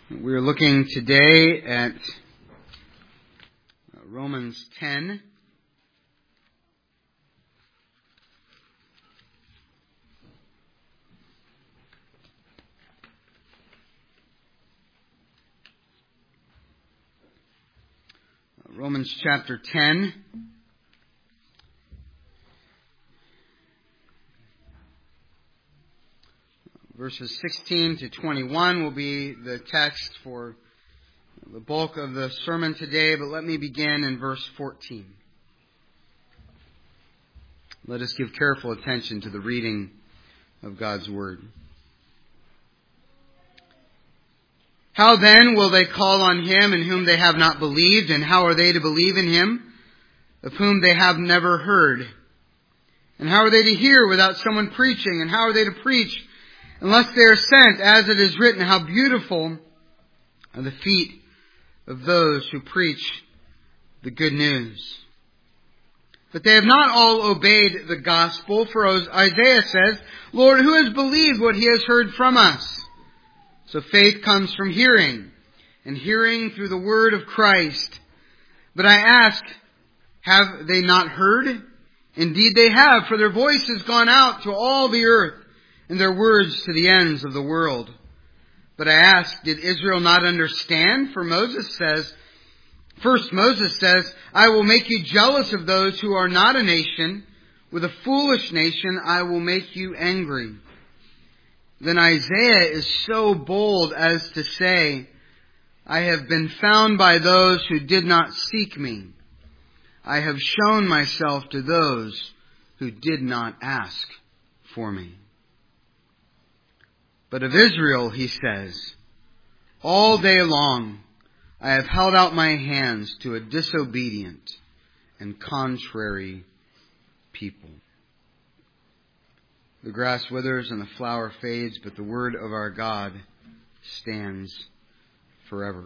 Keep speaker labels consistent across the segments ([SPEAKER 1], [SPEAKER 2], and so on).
[SPEAKER 1] We're looking today at Romans 10. Romans chapter 10. Verses 16 to 21 will be the text for the bulk of the sermon today, but let me begin in verse 14. Let us give careful attention to the reading of God's Word. How then will they call on Him in whom they have not believed? And how are they to believe in Him of whom they have never heard? And how are they to hear without someone preaching? And how are they to preach unless they are sent? As it is written, how beautiful are the feet of those who preach the good news. But they have not all obeyed the gospel, for Isaiah says, Lord, who has believed what he has heard from us? So faith comes from hearing, and hearing through the word of Christ. But I ask, have they not heard? Indeed they have, for their voice has gone out to all the earth, and their words to the ends of the world. But I ask, did Israel not understand? For Moses says, I will make you jealous of those who are not a nation. With a foolish nation I will make you angry. Then Isaiah is so bold as to say, I have been found by those who did not seek me. I have shown myself to those who did not ask for me. But of Israel, he says, all day long I have held out my hands to a disobedient and contrary people. The grass withers and the flower fades, but the word of our God stands forever.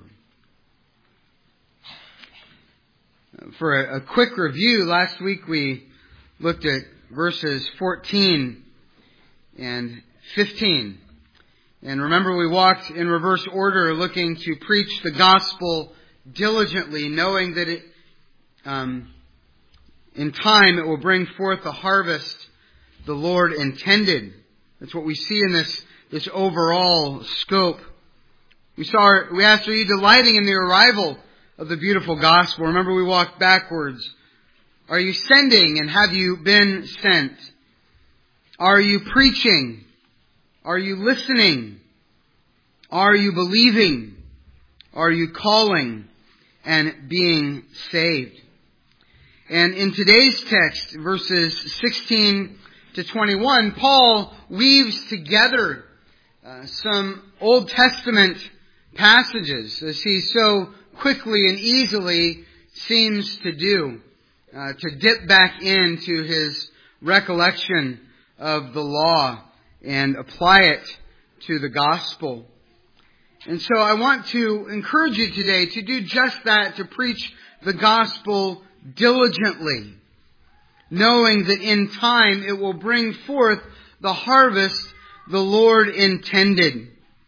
[SPEAKER 1] For a quick review, last week we looked at verses 14 and 15. And remember, we walked in reverse order, looking to preach the gospel diligently, knowing that in time it will bring forth the harvest the Lord intended. That's what we see in this overall scope. We asked, are you delighting in the arrival of the beautiful gospel? Remember, we walked backwards. Are you sending, and have you been sent? Are you preaching? Are you listening? Are you believing? Are you calling and being saved? And in today's text, verses 16 to 21, Paul weaves together some Old Testament passages, as he so quickly and easily seems to do, to dip back into his recollection of the law and apply it to the gospel. And so I want to encourage you today to do just that, to preach the gospel diligently, knowing that in time it will bring forth the harvest the Lord intended.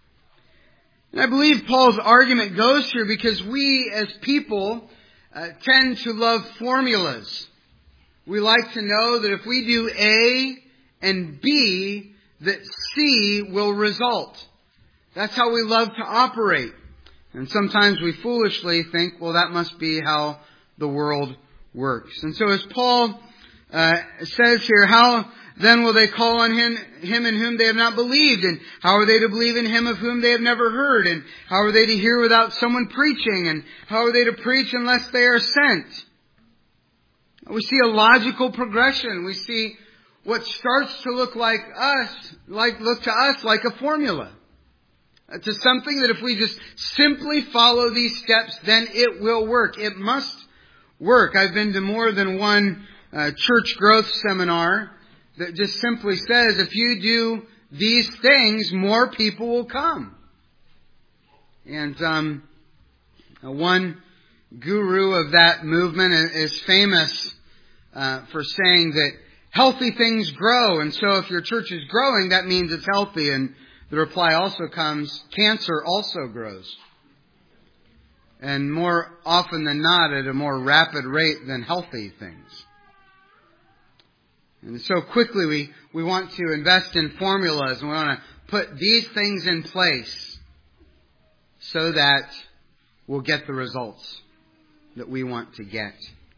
[SPEAKER 1] And I believe Paul's argument goes here because we as people tend to love formulas. We like to know that if we do A and B, that C will result. That's how we love to operate. And sometimes we foolishly think, well, that must be how the world works. And so as Paul says here, how then will they call on him in whom they have not believed? And how are they to believe in him of whom they have never heard? And how are they to hear without someone preaching? And how are they to preach unless they are sent? We see a logical progression. We see what starts to look to us like a formula. To something that if we just simply follow these steps, then it will work. It must work. I've been to more than one church growth seminar that just simply says, if you do these things, more people will come. And one guru of that movement is famous for saying that healthy things grow. And so if your church is growing, that means it's healthy. And the reply also comes, cancer also grows. And more often than not, at a more rapid rate than healthy things. And so quickly we want to invest in formulas and we want to put these things in place so that we'll get the results that we want to get.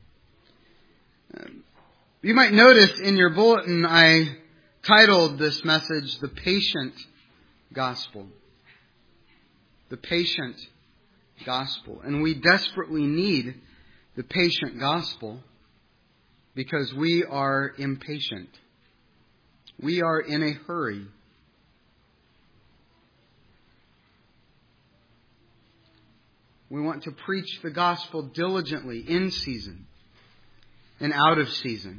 [SPEAKER 1] You might notice in your bulletin I titled this message, The Patient Gospel. The Patient Gospel. And we desperately need the patient gospel because we are impatient. We are in a hurry. We want to preach the gospel diligently, in season and out of season.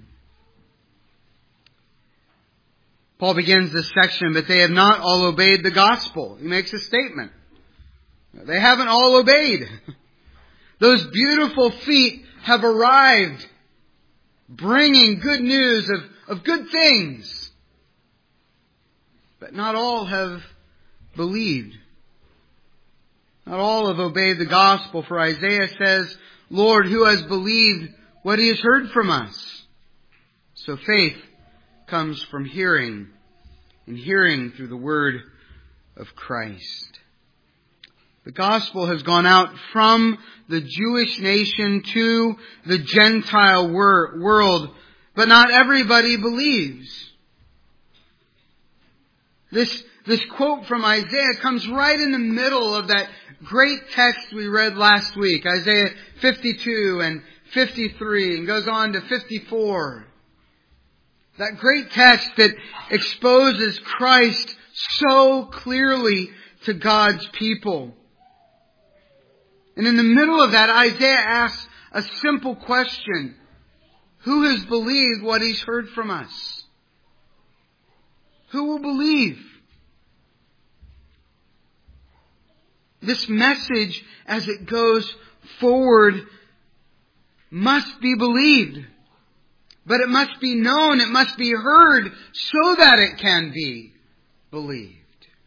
[SPEAKER 1] Paul begins this section, but they have not all obeyed the gospel. He makes a statement. They haven't all obeyed. Those beautiful feet have arrived, bringing good news of good things. But not all have believed. Not all have obeyed the gospel, for Isaiah says, Lord, who has believed what he has heard from us? So faith comes from hearing, and hearing through the word of Christ. The gospel has gone out from the Jewish nation to the Gentile world, but not everybody believes. This quote from Isaiah comes right in the middle of that great text we read last week, Isaiah 52 and 53, and goes on to 54. That great text that exposes Christ so clearly to God's people. And in the middle of that, Isaiah asks a simple question. Who has believed what he's heard from us? Who will believe? This message, as it goes forward, must be believed. But it must be known, it must be heard, so that it can be believed.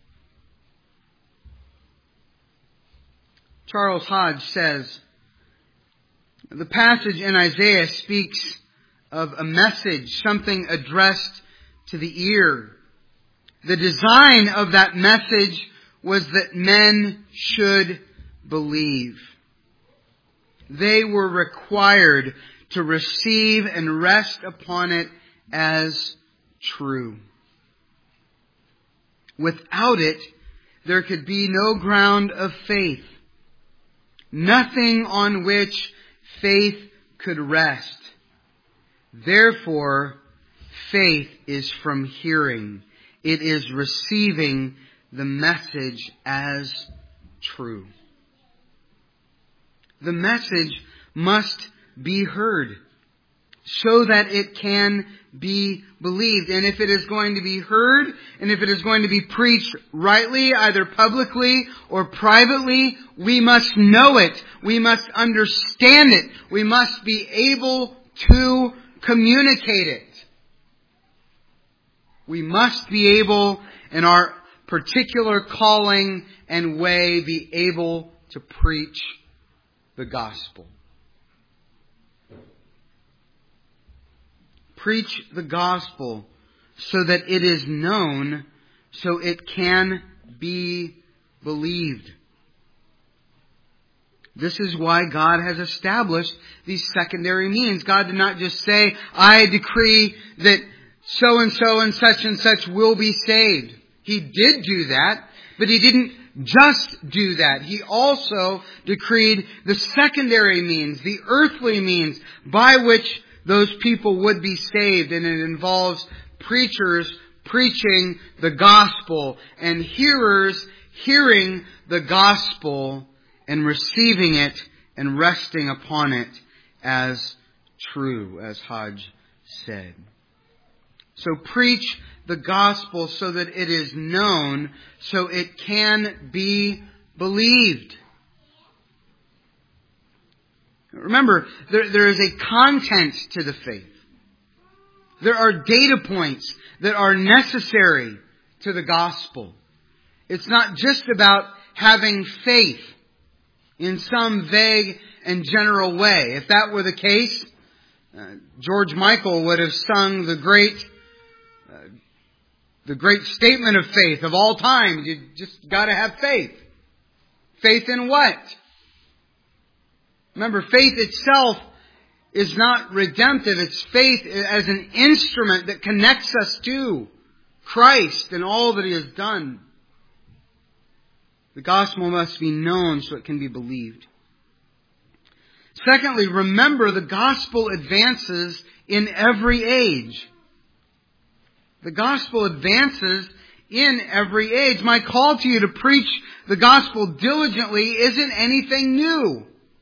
[SPEAKER 1] Charles Hodge says, the passage in Isaiah speaks of a message, something addressed to the ear. The design of that message was that men should believe. They were required to receive and rest upon it as true. Without it, there could be no ground of faith. Nothing on which faith could rest. Therefore, faith is from hearing. It is receiving the message as true. The message must be heard so that it can be believed. And if it is going to be heard, and if it is going to be preached rightly, either publicly or privately, we must know it. We must understand it. We must be able to communicate it. We must be able, in our particular calling and way, be able to preach the gospel. Preach the gospel so that it is known, so it can be believed. This is why God has established these secondary means. God did not just say, I decree that so and such will be saved. He did do that, but He didn't just do that. He also decreed the secondary means, the earthly means by which those people would be saved. And it involves preachers preaching the gospel and hearers hearing the gospel and receiving it and resting upon it as true, as Hodge said. So preach the gospel so that it is known, so it can be believed. Remember, there is a content to the faith. There are data points that are necessary to the gospel. It's not just about having faith in some vague and general way. If that were the case, George Michael would have sung the great statement of faith of all time. You just got to have faith. Faith in what? Remember, faith itself is not redemptive. It's faith as an instrument that connects us to Christ and all that He has done. The gospel must be known so it can be believed. Secondly, remember the gospel advances in every age. The gospel advances in every age. My call to you to preach the gospel diligently isn't anything new.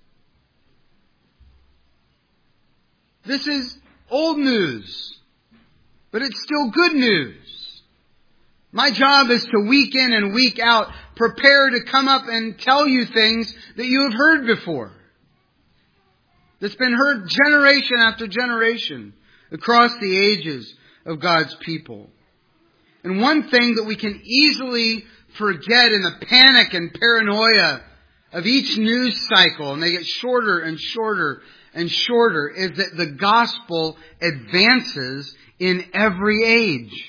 [SPEAKER 1] This is old news, but it's still good news. My job is to week in and week out prepare to come up and tell you things that you have heard before. That's been heard generation after generation across the ages of God's people. And one thing that we can easily forget in the panic and paranoia of each news cycle, and they get shorter and shorter and shorter, is that the gospel advances in every age.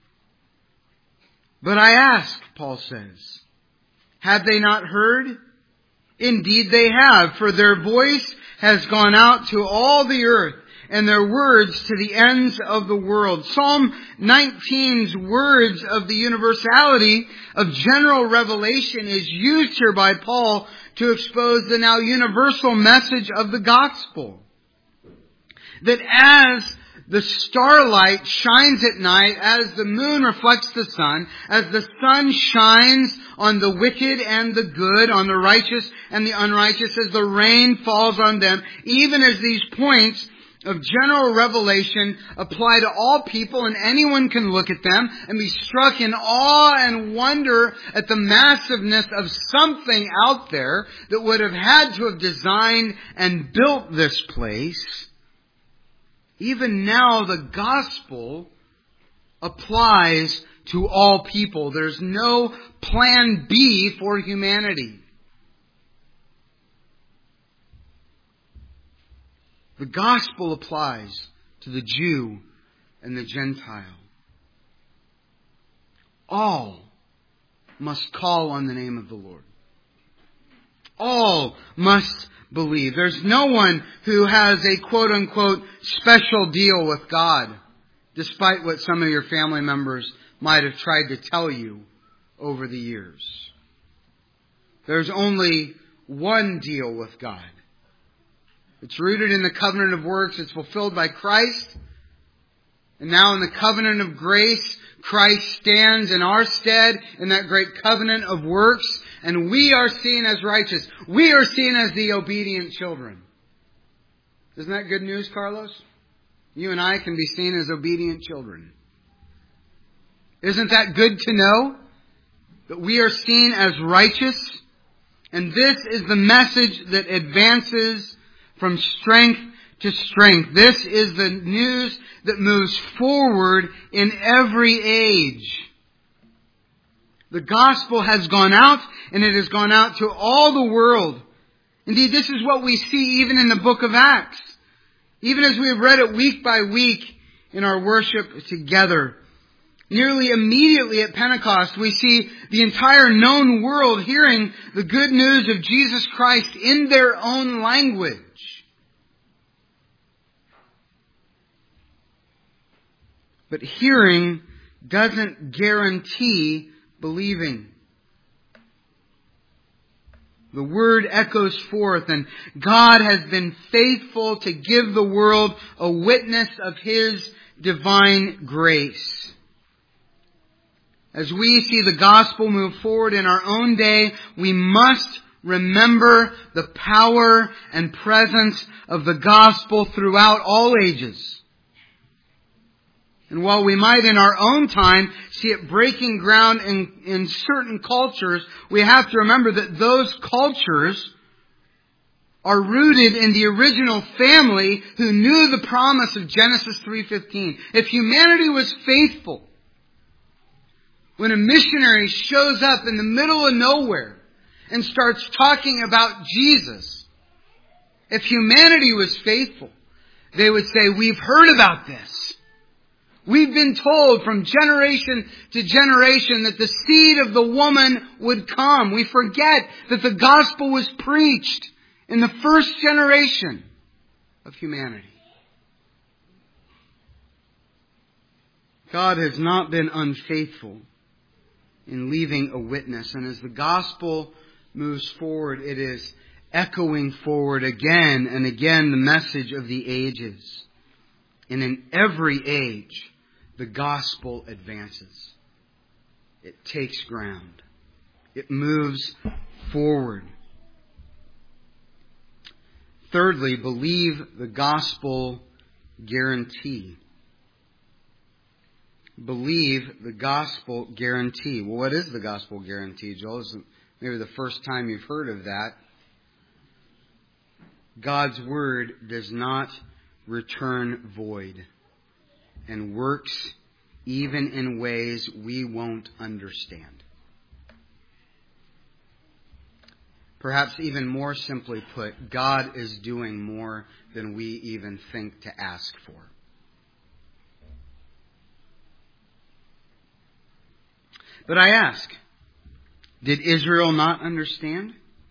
[SPEAKER 1] But I ask, Paul says, have they not heard? Indeed they have, for their voice has gone out to all the earth, and their words to the ends of the world. Psalm 19's words of the universality of general revelation is used here by Paul to expose the now universal message of the gospel. That as the starlight shines at night, as the moon reflects the sun, as the sun shines on the wicked and the good, on the righteous and the unrighteous, as the rain falls on them, even as these points of general revelation apply to all people, and anyone can look at them and be struck in awe and wonder at the massiveness of something out there that would have had to have designed and built this place. Even now, the gospel applies to all people. There's no plan B for humanity. The gospel applies to the Jew and the Gentile. All must call on the name of the Lord. All must believe. There's no one who has a quote-unquote special deal with God, despite what some of your family members might have tried to tell you over the years. There's only one deal with God. It's rooted in the covenant of works. It's fulfilled by Christ. And now in the covenant of grace, Christ stands in our stead in that great covenant of works. And we are seen as righteous. We are seen as the obedient children. Isn't that good news, Carlos? You and I can be seen as obedient children. Isn't that good to know? That we are seen as righteous. And this is the message that advances from strength to strength. This is the news that moves forward in every age. The gospel has gone out, and it has gone out to all the world. Indeed, this is what we see even in the book of Acts. Even as we have read it week by week in our worship together. Nearly immediately at Pentecost, we see the entire known world hearing the good news of Jesus Christ in their own language. But hearing doesn't guarantee believing. The word echoes forth, and God has been faithful to give the world a witness of His divine grace. As we see the gospel move forward in our own day, we must remember the power and presence of the gospel throughout all ages. And while we might in our own time see it breaking ground in certain cultures, we have to remember that those cultures are rooted in the original family who knew the promise of Genesis 3:15. If humanity was faithful, When a missionary shows up in the middle of nowhere and starts talking about Jesus, if humanity was faithful, they would say, we've heard about this. We've been told from generation to generation that the seed of the woman would come. We forget that the gospel was preached in the first generation of humanity. God has not been unfaithful in leaving a witness. And as the gospel moves forward, it is echoing forward again and again the message of the ages. And in every age, the gospel advances. It takes ground. It moves forward. Thirdly, believe the gospel guarantee. Believe the gospel guarantee. Well, what is the gospel guarantee, Joel? This is maybe the first time you've heard of that. God's word does not return void and works even in ways we won't understand. Perhaps even more simply put, God is doing more than we even think to ask for. But I ask, did Israel not understand?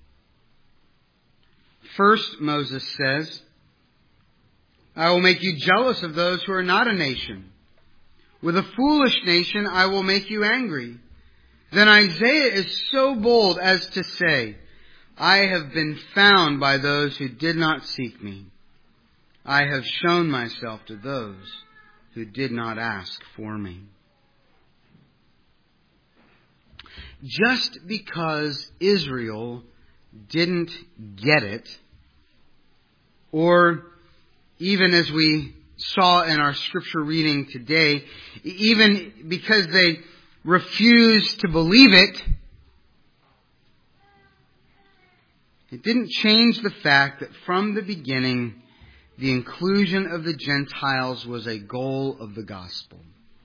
[SPEAKER 1] First, Moses says, I will make you jealous of those who are not a nation. With a foolish nation I will make you angry. Then Isaiah is so bold as to say, I have been found by those who did not seek me. I have shown myself to those who did not ask for me. Just because Israel didn't get it, or even as we saw in our scripture reading today, even because they refused to believe it, it didn't change the fact that from the beginning, the inclusion of the Gentiles was a goal of the gospel.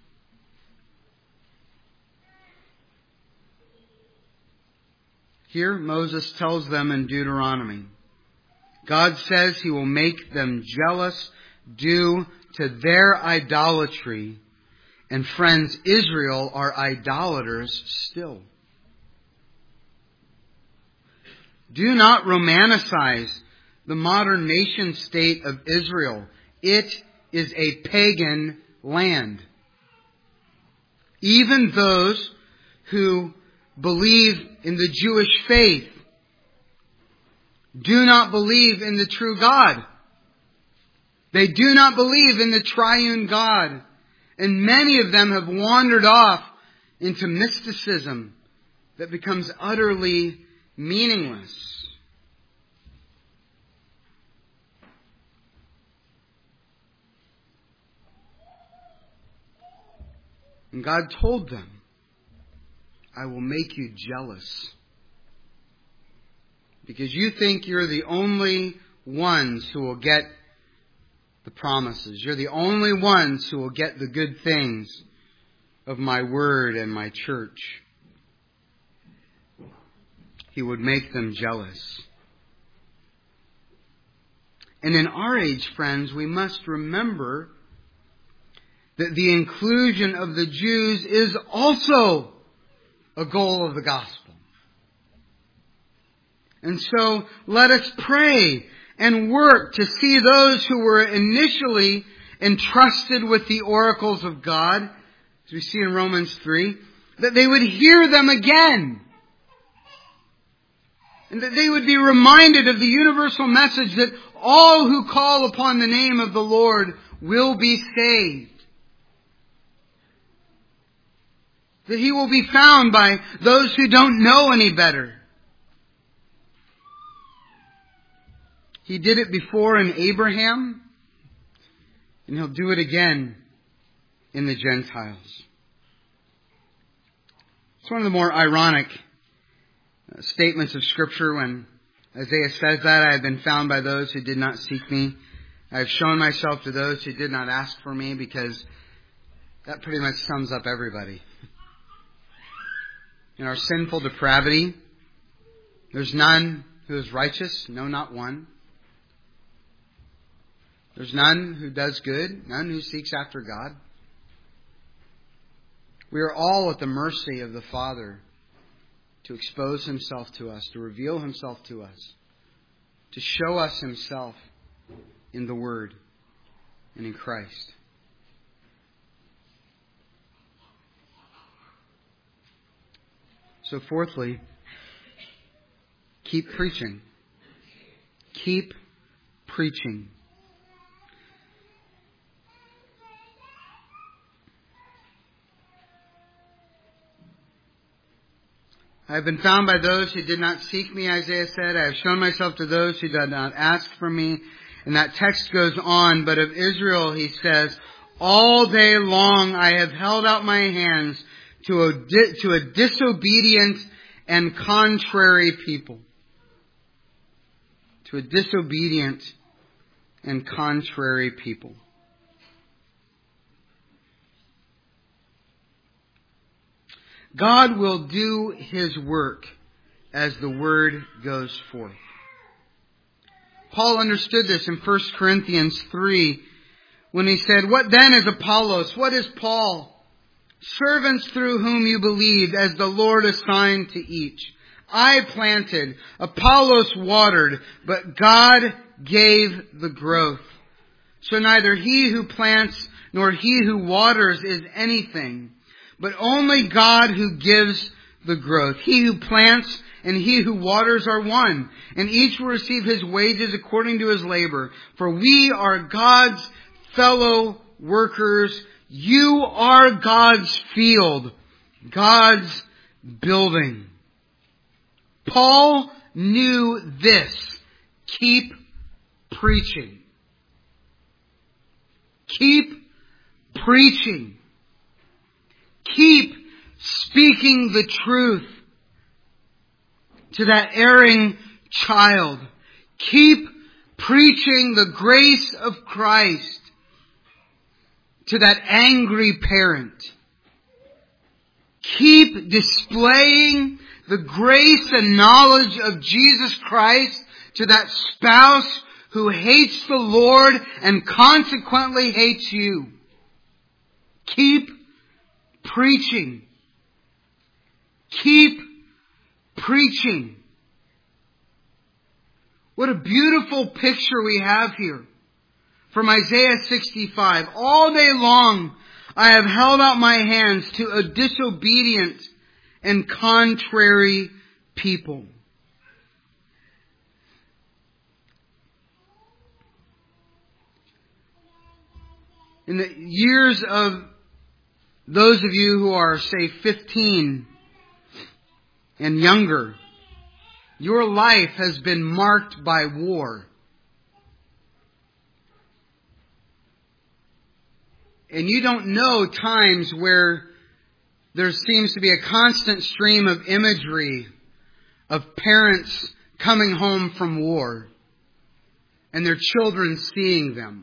[SPEAKER 1] Here, Moses tells them in Deuteronomy, God says He will make them jealous due to their idolatry. And friends, Israel are idolaters still. Do not romanticize the modern nation state of Israel. It is a pagan land. Even those who believe in the Jewish faith do not believe in the true God. They do not believe in the triune God. And many of them have wandered off into mysticism that becomes utterly meaningless. And God told them, I will make you jealous. Because you think you're the only ones who will get the promises. You're the only ones who will get the good things of my word and my church. He would make them jealous. And in our age, friends, we must remember that the inclusion of the Jews is also a goal of the gospel. And so let us pray and work to see those who were initially entrusted with the oracles of God, as we see in Romans 3, that they would hear them again. And that they would be reminded of the universal message that all who call upon the name of the Lord will be saved. That He will be found by those who don't know any better. He did it before in Abraham, and He'll do it again in the Gentiles. It's one of the more ironic statements of Scripture when Isaiah says that, I have been found by those who did not seek me. I have shown myself to those who did not ask for me, because that pretty much sums up everybody. in our sinful depravity. There's none who is righteous, no, not one. There's none who does good, none who seeks after God. We are all at the mercy of the Father to expose Himself to us, to reveal Himself to us, to show us Himself in the Word and in Christ. So fourthly, keep preaching. Keep preaching. I have been found by those who did not seek me, Isaiah said. I have shown myself to those who did not ask for me. And that text goes on, but of Israel he says, all day long I have held out my hands to a disobedient and contrary people. To a disobedient and contrary people. God will do His work as the Word goes forth. Paul understood this in 1 Corinthians 3 when he said, what then is Apollos? What is Paul? Servants through whom you believed as the Lord assigned to each. I planted, Apollos watered, but God gave the growth. So neither he who plants nor he who waters is anything, but only God who gives the growth. He who plants and he who waters are one, and each will receive his wages according to his labor. For we are God's fellow workers. You are God's field, God's building. Paul knew this. Keep preaching. Keep preaching. Keep speaking the truth to that erring child. Keep preaching the grace of Christ to that angry parent. Keep displaying the grace and knowledge of Jesus Christ to that spouse who hates the Lord and consequently hates you. Keep preaching. Keep preaching. What a beautiful picture we have here from Isaiah 65. All day long I have held out my hands to a disobedient and contrary people. In the years of those of you who are, say, 15 and younger, your life has been marked by war. And you don't know times where there seems to be a constant stream of imagery of parents coming home from war and their children seeing them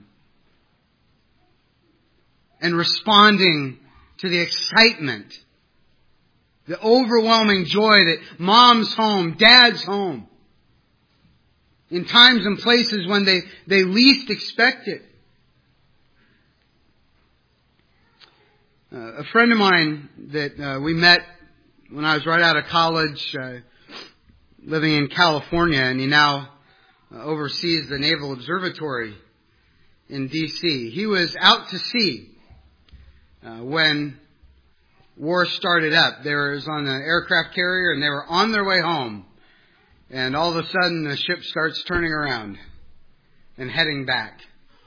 [SPEAKER 1] and responding to the excitement, the overwhelming joy that mom's home, dad's home, in times and places when they least expect it. A friend of mine that we met when I was right out of college, living in California, and he now oversees the Naval Observatory in D.C. He was out to sea when war started up. They were on an aircraft carrier and they were on their way home. And all of a sudden the ship starts turning around and heading back.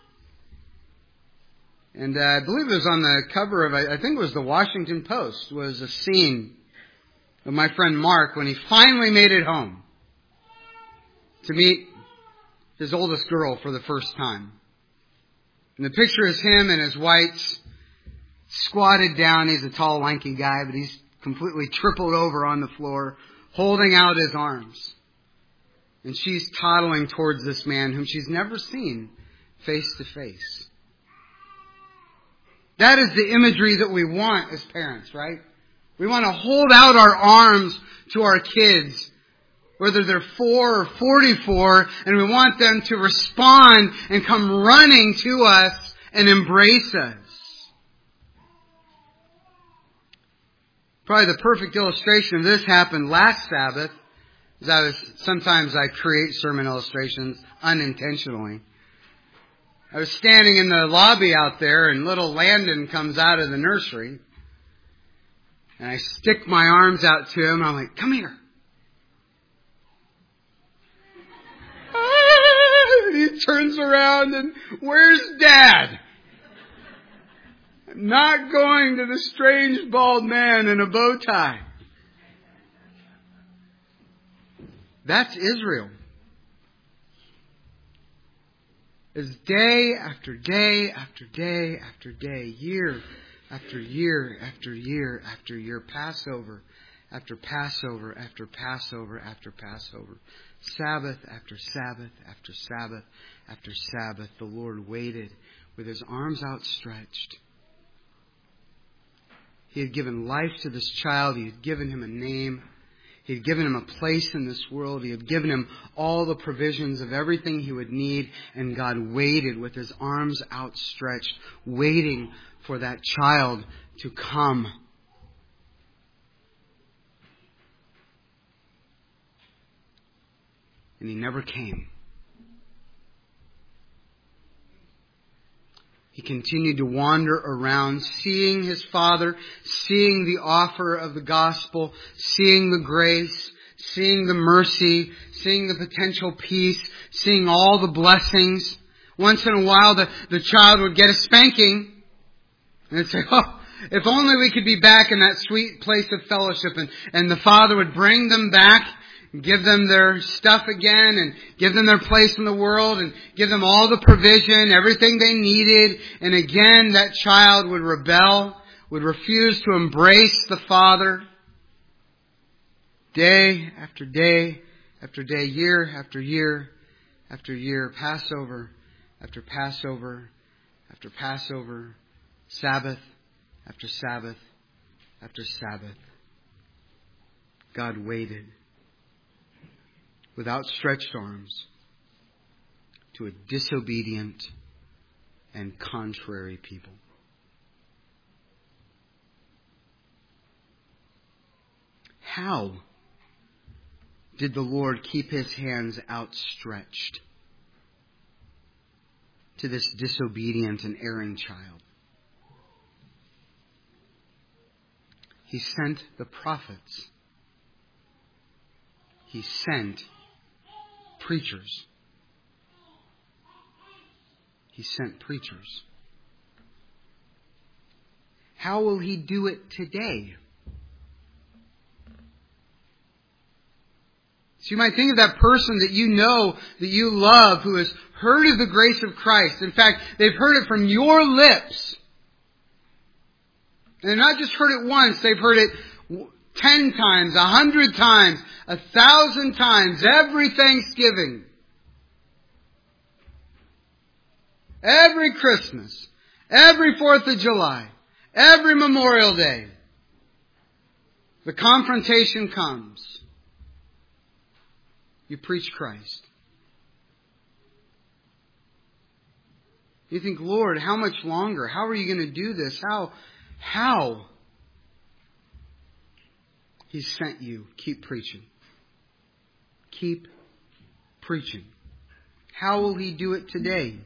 [SPEAKER 1] And I believe it was on the cover of, I think it was the Washington Post, was a scene of my friend Mark when he finally made it home to meet his oldest girl for the first time. And the picture is him and his whites squatted down. He's a tall, lanky guy, but he's completely tripled over on the floor, holding out his arms. And she's toddling towards this man whom she's never seen face to face. That is the imagery that we want as parents, right? We want to hold out our arms to our kids, whether they're 4 or 44, and we want them to respond and come running to us and embrace us. Probably the perfect illustration of this happened last Sabbath. Sometimes I create sermon illustrations unintentionally. I was standing in the lobby out there, and little Landon comes out of the nursery. And I stick my arms out to him, and I'm like, come here. And he turns around, and where's Dad? I'm not going to the strange bald man in a bow tie. That's Israel. As day after day after day after day, year after year after year after year, Passover after Passover after Passover after Passover, Sabbath after Sabbath after Sabbath after Sabbath, the Lord waited with His arms outstretched. He had given life to this child. He had given him a name. He had given him a place in this world. He had given him all the provisions of everything he would need. And God waited with His arms outstretched, waiting for that child to come. And He never came. He continued to wander around, seeing His Father, seeing the offer of the gospel, seeing the grace, seeing the mercy, seeing the potential peace, seeing all the blessings. Once in a while, the child would get a spanking, and they'd say, oh, if only we could be back in that sweet place of fellowship. And the Father would bring them back, give them their stuff again, and give them their place in the world, and give them all the provision, everything they needed. And again, that child would rebel, would refuse to embrace the Father. Day after day after day, year after year after year, Passover after Passover after Passover, Sabbath after Sabbath after Sabbath. God waited with outstretched arms to a disobedient and contrary people. How did the Lord keep His hands outstretched to this disobedient and erring child? He sent the prophets. He sent preachers. He sent preachers. How will He do it today? So you might think of that person that you know, that you love, who has heard of the grace of Christ. In fact, they've heard it from your lips. And they've not just heard it once, they've heard it 10 times, 100 times, 1,000 times, every Thanksgiving, every Christmas, every 4th of July, every Memorial Day. The confrontation comes. You preach Christ. You think, Lord, how much longer? How are you going to do this? How? He sent you. Keep preaching. Keep preaching. How will He do it today?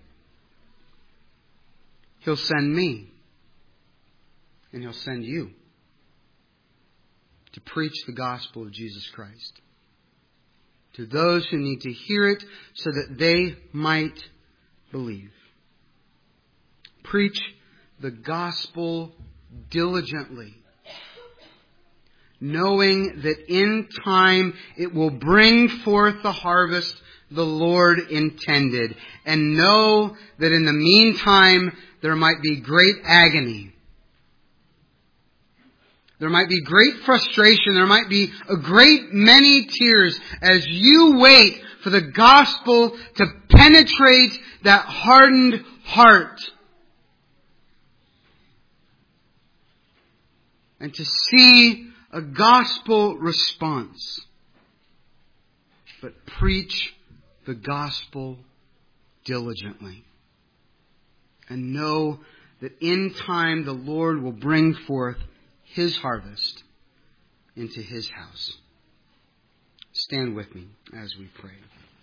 [SPEAKER 1] He'll send me. And He'll send you to preach the gospel of Jesus Christ to those who need to hear it so that they might believe. Preach the gospel diligently, knowing that in time it will bring forth the harvest the Lord intended. And know that in the meantime there might be great agony. There might be great frustration. There might be a great many tears as you wait for the gospel to penetrate that hardened heart. and to see a gospel response. But preach the gospel diligently. And know that in time the Lord will bring forth His harvest into His house. Stand with me as we pray.